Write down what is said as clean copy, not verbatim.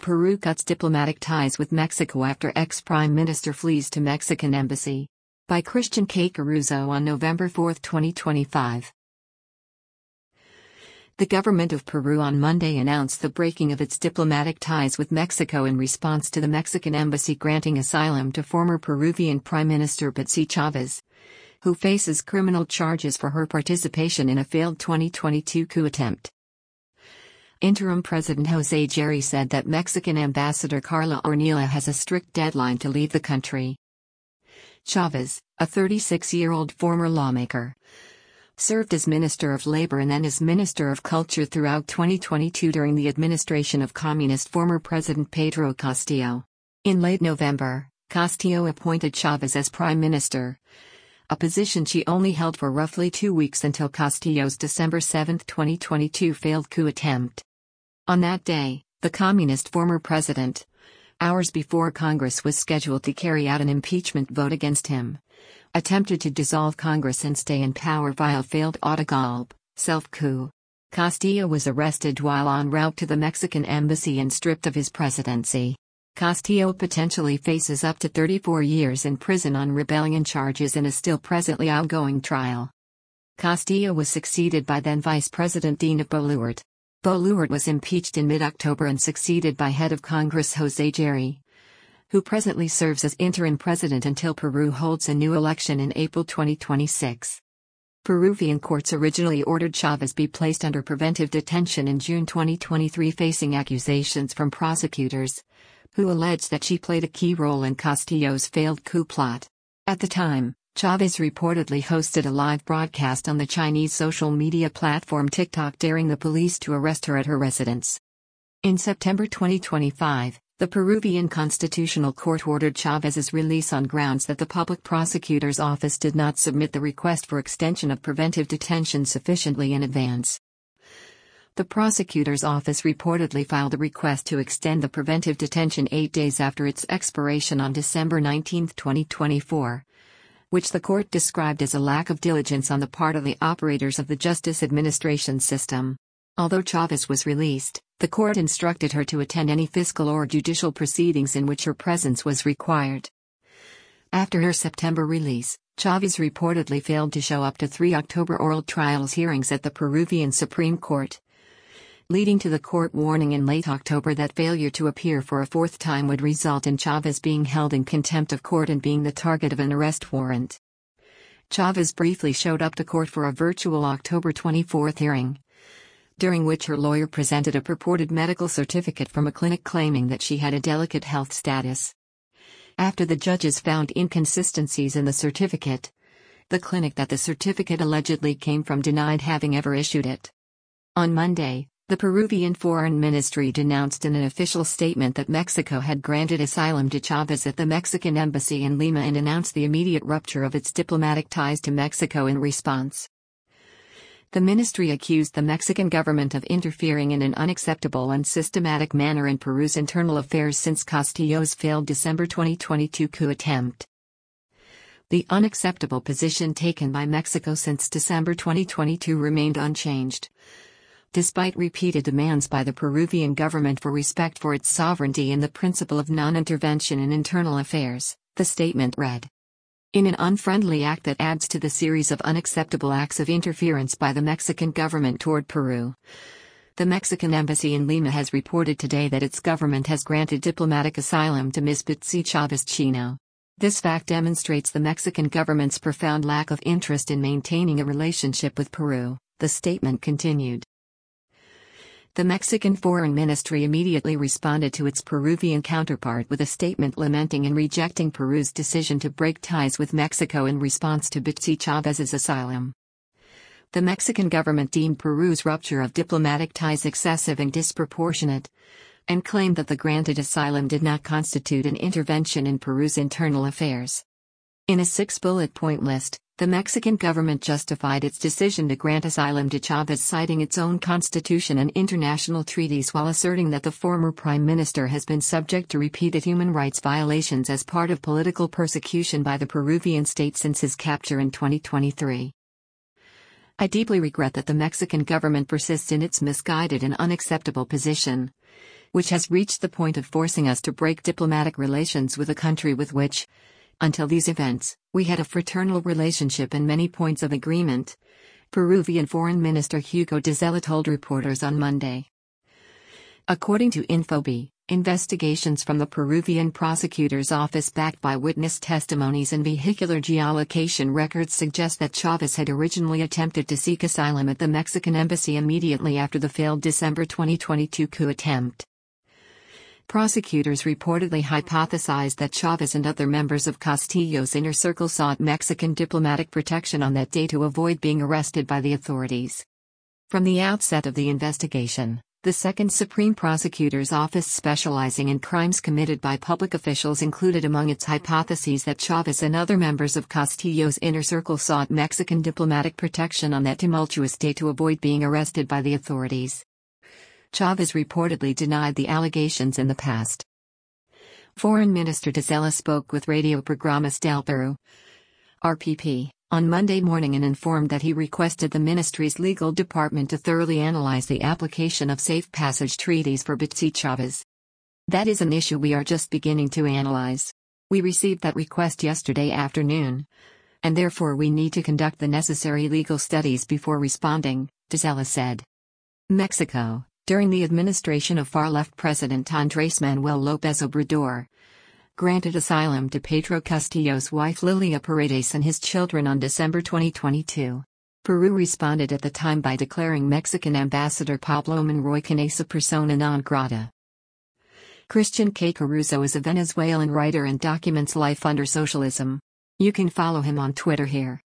Peru cuts diplomatic ties with Mexico after ex-Prime Minister flees to Mexican embassy. By Christian K. Caruso on November 4, 2025. The government of Peru on Monday announced the breaking of its diplomatic ties with Mexico in response to the Mexican embassy granting asylum to former Peruvian Prime Minister Betsy Chavez, who faces criminal charges for her participation in a failed 2022 coup attempt. Interim President José Jerry said that Mexican Ambassador Carla Ornelas has a strict deadline to leave the country. Chavez, a 36-year-old former lawmaker, served as Minister of Labor and then as Minister of Culture throughout 2022 during the administration of Communist former President Pedro Castillo. In late November, Castillo appointed Chavez as Prime Minister, a position she only held for roughly 2 weeks until Castillo's December 7, 2022 failed coup attempt. On that day, the Communist former president, hours before Congress was scheduled to carry out an impeachment vote against him, attempted to dissolve Congress and stay in power via a failed autogolpe, self-coup. Castillo was arrested while en route to the Mexican embassy and stripped of his presidency. Castillo potentially faces up to 34 years in prison on rebellion charges in a still presently ongoing trial. Castillo was succeeded by then Vice President Dina Boluarte. Boluarte was impeached in mid-October and succeeded by head of Congress José Jerry, who presently serves as interim president until Peru holds a new election in April 2026. Peruvian courts originally ordered Chavez be placed under preventive detention in June 2023 facing accusations from prosecutors, who alleged that she played a key role in Castillo's failed coup plot. At the time, Chavez reportedly hosted a live broadcast on the Chinese social media platform TikTok daring the police to arrest her at her residence. In September 2025, the Peruvian Constitutional Court ordered Chavez's release on grounds that the public prosecutor's office did not submit the request for extension of preventive detention sufficiently in advance. The prosecutor's office reportedly filed a request to extend the preventive detention 8 days after its expiration on December 19, 2024. Which the court described as a lack of diligence on the part of the operators of the justice administration system. Although Chavez was released, the court instructed her to attend any fiscal or judicial proceedings in which her presence was required. After her September release, Chavez reportedly failed to show up to 3 October oral trials hearings at the Peruvian Supreme Court, leading to the court warning in late October that failure to appear for a 4th time would result in Chavez being held in contempt of court and being the target of an arrest warrant. Chavez briefly showed up to court for a virtual October 24 hearing, during which her lawyer presented a purported medical certificate from a clinic claiming that she had a delicate health status. After the judges found inconsistencies in the certificate, the clinic that the certificate allegedly came from denied having ever issued it. On Monday, the Peruvian Foreign Ministry denounced in an official statement that Mexico had granted asylum to Chavez at the Mexican embassy in Lima and announced the immediate rupture of its diplomatic ties to Mexico in response. The ministry accused the Mexican government of interfering in an unacceptable and systematic manner in Peru's internal affairs since Castillo's failed December 2022 coup attempt. The unacceptable position taken by Mexico since December 2022 remained unchanged, despite repeated demands by the Peruvian government for respect for its sovereignty and the principle of non-intervention in internal affairs, the statement read. In an unfriendly act that adds to the series of unacceptable acts of interference by the Mexican government toward Peru, the Mexican embassy in Lima has reported today that its government has granted diplomatic asylum to Ms. Betsy Chavez Chino. This fact demonstrates the Mexican government's profound lack of interest in maintaining a relationship with Peru, the statement continued. The Mexican Foreign Ministry immediately responded to its Peruvian counterpart with a statement lamenting and rejecting Peru's decision to break ties with Mexico in response to Betsy Chavez's asylum. The Mexican government deemed Peru's rupture of diplomatic ties excessive and disproportionate, and claimed that the granted asylum did not constitute an intervention in Peru's internal affairs. In a 6-bullet point list, the Mexican government justified its decision to grant asylum to Chavez citing its own constitution and international treaties while asserting that the former prime minister has been subject to repeated human rights violations as part of political persecution by the Peruvian state since his capture in 2023. I deeply regret that the Mexican government persists in its misguided and unacceptable position, which has reached the point of forcing us to break diplomatic relations with a country with which, until these events, we had a fraternal relationship and many points of agreement, Peruvian Foreign Minister Hugo de Zella told reporters on Monday. According to Infobae, investigations from the Peruvian prosecutor's office backed by witness testimonies and vehicular geolocation records suggest that Chávez had originally attempted to seek asylum at the Mexican embassy immediately after the failed December 2022 coup attempt. Prosecutors reportedly hypothesized that Chávez and other members of Castillo's inner circle sought Mexican diplomatic protection on that day to avoid being arrested by the authorities. From the outset of the investigation, the Second Supreme Prosecutor's Office specializing in crimes committed by public officials included among its hypotheses that Chávez and other members of Castillo's inner circle sought Mexican diplomatic protection on that tumultuous day to avoid being arrested by the authorities. Chávez reportedly denied the allegations in the past. Foreign Minister de Zella spoke with Radio Programas del Perú, RPP, on Monday morning and informed that he requested the ministry's legal department to thoroughly analyze the application of safe passage treaties for Betsy Chávez. That is an issue we are just beginning to analyze. We received that request yesterday afternoon, and therefore we need to conduct the necessary legal studies before responding, de Zella said. Mexico, during the administration of far-left President Andrés Manuel López Obrador, granted asylum to Pedro Castillo's wife Lilia Paredes and his children on December 2022. Peru responded at the time by declaring Mexican ambassador Pablo Monroy Canesa persona non grata. Christian K. Caruso is a Venezuelan writer and documents life under socialism. You can follow him on Twitter here.